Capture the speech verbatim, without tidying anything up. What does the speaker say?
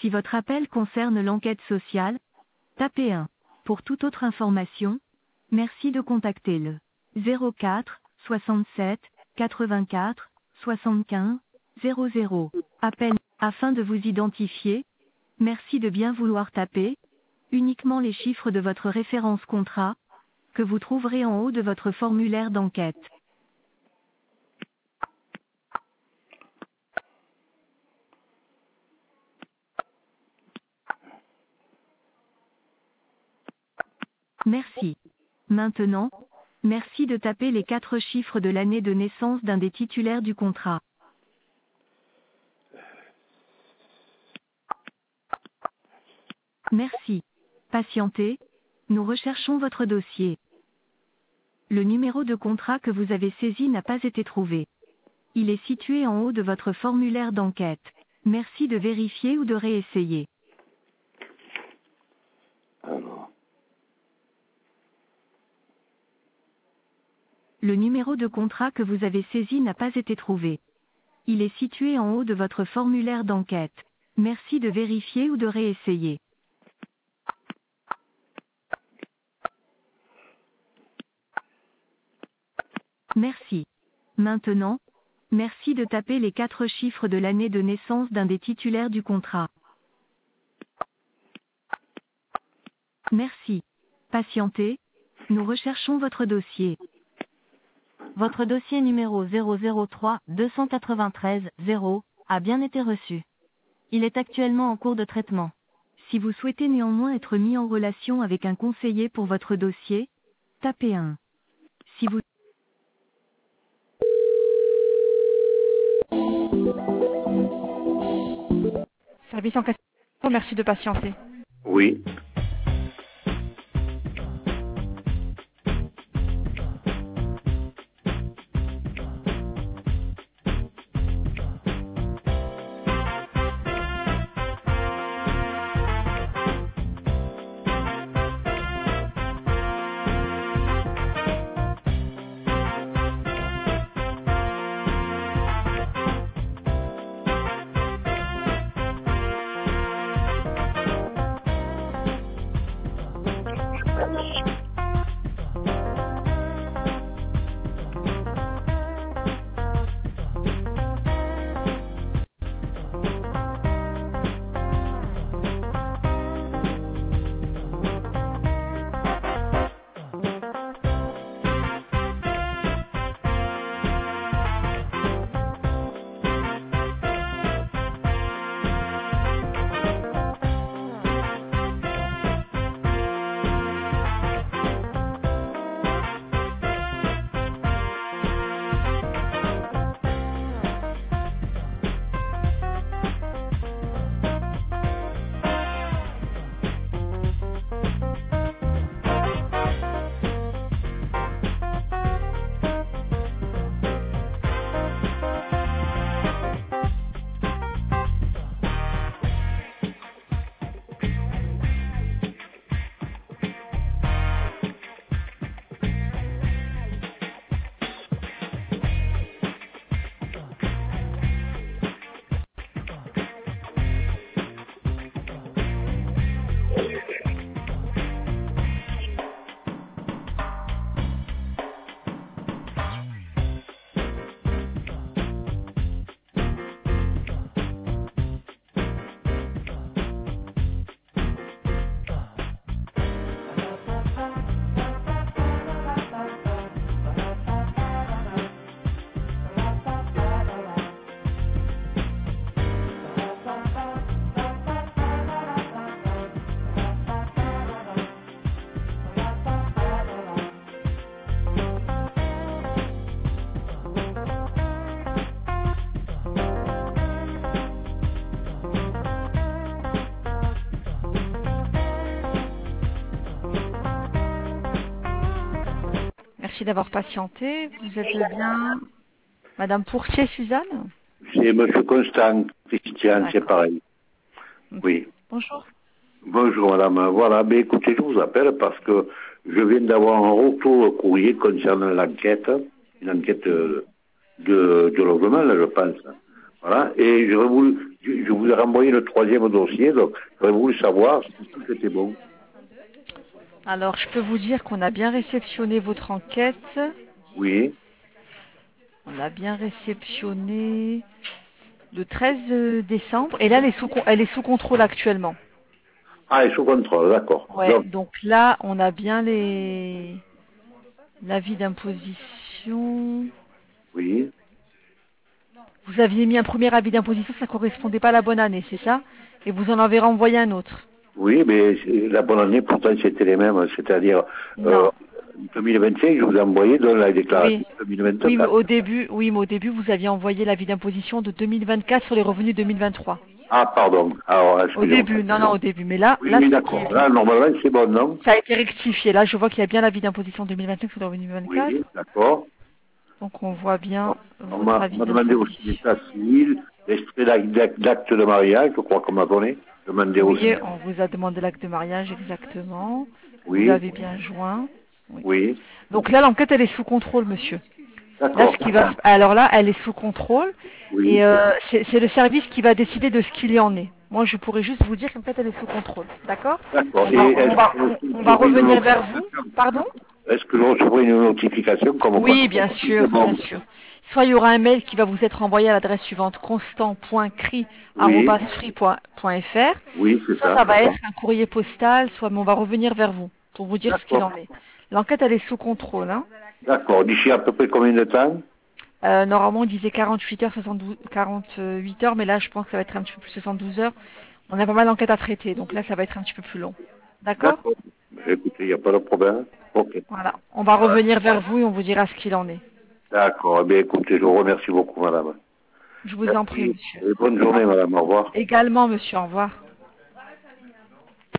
Si votre appel concerne l'enquête sociale, tapez un. Pour toute autre information, merci de contacter le zéro quatre soixante-sept quatre-vingt-quatre soixante-quinze zéro zéro. Appel afin de vous identifier. Merci de bien vouloir taper uniquement les chiffres de votre référence contrat que vous trouverez en haut de votre formulaire d'enquête. Merci. Maintenant, merci de taper les quatre chiffres de l'année de naissance d'un des titulaires du contrat. Merci. Patientez, nous recherchons votre dossier. Le numéro de contrat que vous avez saisi n'a pas été trouvé. Il est situé en haut de votre formulaire d'enquête. Merci de vérifier ou de réessayer. Alors, Le numéro de contrat que vous avez saisi n'a pas été trouvé. Il est situé en haut de votre formulaire d'enquête. Merci de vérifier ou de réessayer. Merci. Maintenant, merci de taper les quatre chiffres de l'année de naissance d'un des titulaires du contrat. Merci. Patientez, nous recherchons votre dossier. Votre dossier numéro zéro zéro trois deux cent quatre-vingt-treize zéro a bien été reçu. Il est actuellement en cours de traitement. Si vous souhaitez néanmoins être mis en relation avec un conseiller pour votre dossier, tapez un. Si vous Service en question, merci de patienter. oui. Merci d'avoir patienté. Vous êtes bien Madame Pourtier, Suzanne? C'est Monsieur Constant, Christian, c'est pareil. Oui. Bonjour. Bonjour madame. Voilà, ben écoutez, je vous appelle parce que je viens d'avoir un retour courrier concernant l'enquête, une enquête de, de logement, là, je pense, Voilà. Et j'aurais voulu, je, je vous ai renvoyé le troisième dossier, donc j'aurais voulu savoir si tout était bon. Alors, je peux vous dire qu'on a bien réceptionné votre enquête. Oui. On a bien réceptionné le treize décembre. Et là, elle est sous, elle est sous contrôle actuellement. Ah, et sous contrôle, d'accord. Ouais, Donc, donc là, on a bien les l'avis d'imposition. oui. Vous aviez mis un premier avis d'imposition, ça ne correspondait pas à la bonne année, c'est ça? Et vous en avez renvoyé un autre. Oui, mais la bonne année, pourtant, c'était les mêmes. C'est-à-dire, euh, Non. deux mille vingt-cinq, je vous ai envoyé dans la déclaration Oui. Oui, mais deux mille vingt-quatre. au début, oui, mais au début, vous aviez envoyé l'avis d'imposition de deux mille vingt-quatre sur les revenus deux mille vingt-trois. Ah, pardon. Alors, Au excusez-moi. début, non, non, au début. Mais là, Oui, là, oui, ça y est d'accord. bien. Là, normalement, c'est bon, non? Ça a été rectifié. Là, je vois qu'il y a bien l'avis d'imposition deux mille vingt-cinq sur les revenus deux mille vingt-quatre. Oui, d'accord. Donc, on voit bien On votre m'a on avis m'a demandé aussi d'imposition. l'état civil, l'extrait d'ac- d'ac- d'acte de mariage, je crois qu'on m'a donné. Demandé aussi. Oui, on vous a demandé l'acte de mariage exactement. Vous Oui, l'avez bien joint. Oui. oui. Donc là, l'enquête, elle est sous contrôle, monsieur. Là, D'accord. ce qui va, se- alors là, elle est sous contrôle Oui, et euh, c'est c'est le service qui va décider de ce qu'il y en est. Moi, je pourrais juste vous dire qu'en fait, elle est sous contrôle. D'accord? d'accord. On Et va, on est-ce va, que on, je on va recevrai une revenir vers vous. notification Pardon? Est-ce que je recevrai une notification comme quoi Oui, bien sûr, c'est bon? bien sûr. Soit il y aura un mail qui va vous être envoyé à l'adresse suivante constant point cri Oui, arobase free point fr. oui, c'est Soit ça. ça va être un courrier postal, soit on va revenir vers vous pour vous dire ce qu'il D'accord. en est. L'enquête, elle est sous contrôle. Hein. D'accord. D'ici à peu près combien de temps? Euh, normalement, on disait quarante-huit heures, soixante-douze, quarante-huit heures, mais là, je pense que ça va être un petit peu plus soixante-douze heures. On a pas mal d'enquêtes à traiter, donc là, ça va être un petit peu plus long. D'accord? D'accord. Écoutez, il n'y a pas de problème. Ok. Voilà. On va revenir vers vous et on vous dira ce qu'il en est. D'accord. Eh bien, écoutez, je vous remercie beaucoup, madame. Je vous en prie, Merci. monsieur. Et bonne journée, madame. Au revoir. Également, monsieur, au revoir.